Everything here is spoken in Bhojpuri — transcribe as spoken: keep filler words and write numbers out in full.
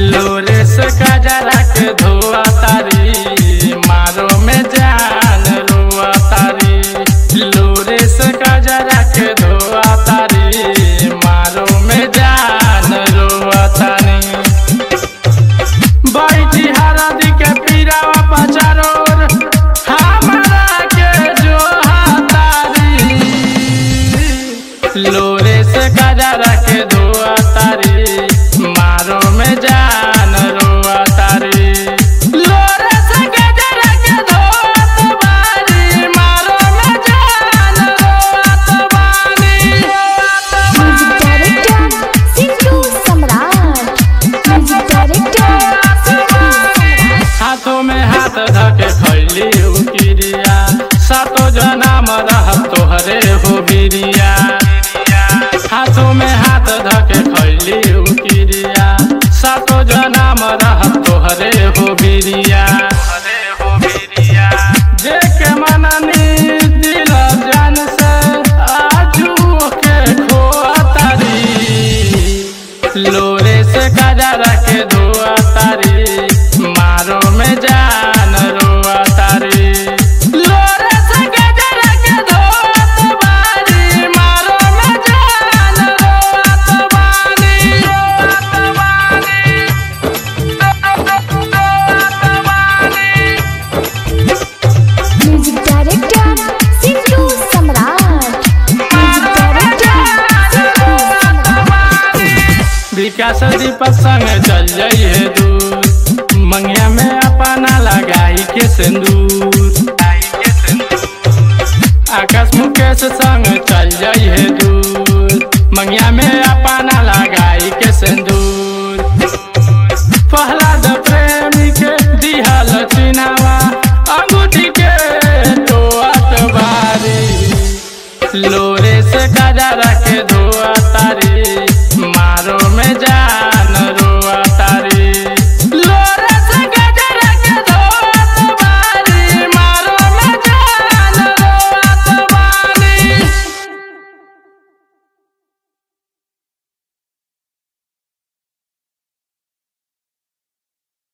लोरे से कजरा के धोआ तारी, मारो में जान रोआ तारी। लोरे से कजरा के धोआ तारी, मारो में जान रोआ तारी। बैठी हरदी के पीरावा पचारोर, हमारा के जो तारी। लोरे से कजरा के धोआ तारी, मारो में जान रोआ तारी। लोरे से कजरा के धोआ तारी, मारो में जान रोआ तारी। Music director Sindhu Samrat, music director Sindhu Samrat. हाथों में हाथ धके खैली उकिरिया, सातो जन्म रहब तोहरे हो बिरिया। हाथों में हाथ धके खैली उकिरिया, सातो जन्म रहब तोहरे हो बिरिया। देखे मननी दिल जान से, आजू के खोआ तारी। लोरे से कजरा के धोआ तारी, मारो में जान रोआ तारी। लोरे से कजरा के धोआ तारी, मारो में जान रोआ तारी। Music director Sindhu Samrat, music director Sindhu Samrat. Vikas Deepak संग चल जाइए दूर, मंगिया में अपना लगाई के सिंदूर। आकाश मुकेश संग चल जाइए दूर, मंगिया में अपना लगाई के सिंदूर। प्रहलाद प्रेमी के दिहल चिनावा, अंगूठी के टोअत बारी। लोरे से कजरा के धोआ तारी,